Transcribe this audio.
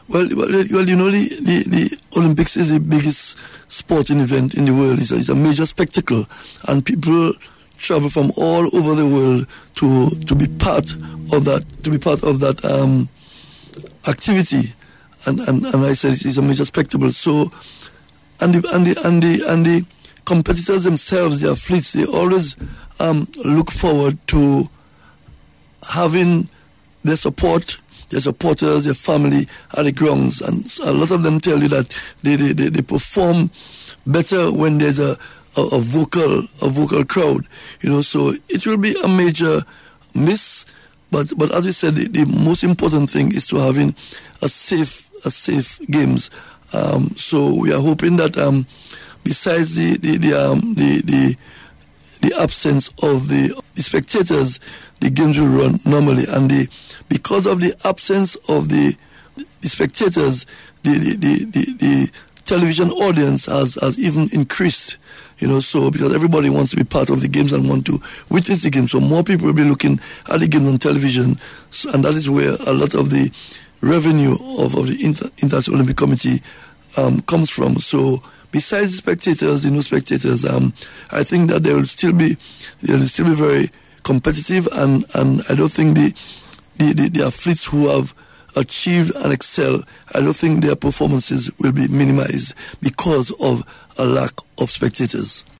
Well, you know, the Olympics is the biggest sporting event in the world. It's a major spectacle, and people travel from all over the world to be part of that, activity. And I said it's a major spectacle. So, and the competitors themselves, the athletes, they always look forward to having their supporters, their family at the grounds, and a lot of them tell you that they perform better when there's a vocal crowd, you know. So it will be a major miss, but as we said, the most important thing is to having a safe games. So we are hoping that besides the absence of the spectators, the games will run normally, and because of the absence of the spectators, the television audience has even increased, you know. So because everybody wants to be part of the games and want to witness the games, so more people will be looking at the games on television, and that is where a lot of the revenue of the International Olympic Committee comes from. So besides the spectators, the no spectators, I think that they will still be very competitive, and I don't think the athletes who have achieved and excel, I don't think their performances will be minimized because of a lack of spectators.